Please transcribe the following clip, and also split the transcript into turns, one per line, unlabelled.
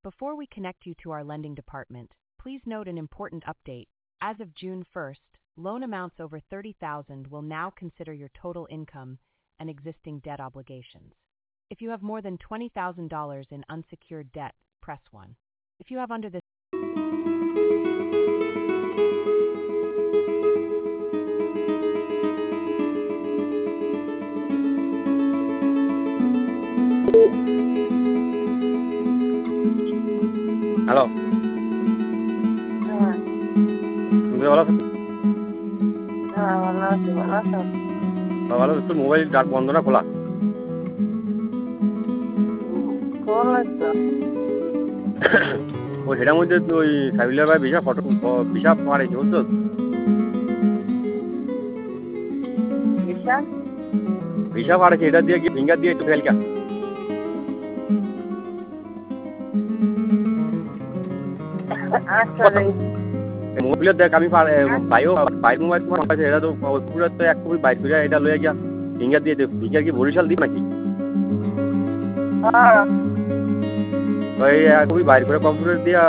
Before we connect you to our lending department, please note an important update. As of June 1st, loan amounts over $30,000 will now consider your total income and existing debt obligations. If you have more than $20,000 in unsecured debt, press 1. If you have under this
hello,
হ্যাঁ,
তুমি ভালো আছো?
হ্যাঁ, ভালো আছি, ভালো আছো?
ভালো আছো? তোর মোবাইল ডাক বন্ধ না খোলা?
খোলাই তো।
ওই সেটার মধ্যে ওই সাইবুলের ভাই ভিসা পাড়েছে বুঝছো?
বিশাল?
ভিসা পাড়েছে, এটা দিয়ে গিয়ে ফিঙ্গার দিয়ে একটু ফেলকা
আচ্ছা রে।
মোবাইলের দেখ আমি বাইও বাইর মোবাইল তোমার আছে, এটা তো পুরো তো এক কপি বাইর করে এটা লয়ে গিয়া ফিঙ্গার দিয়ে ফিঙ্গার কি বরিশাল দিই নাকি?
হ্যাঁ।
ওই এক কপি বাইর করে কম্পিউটার দিয়া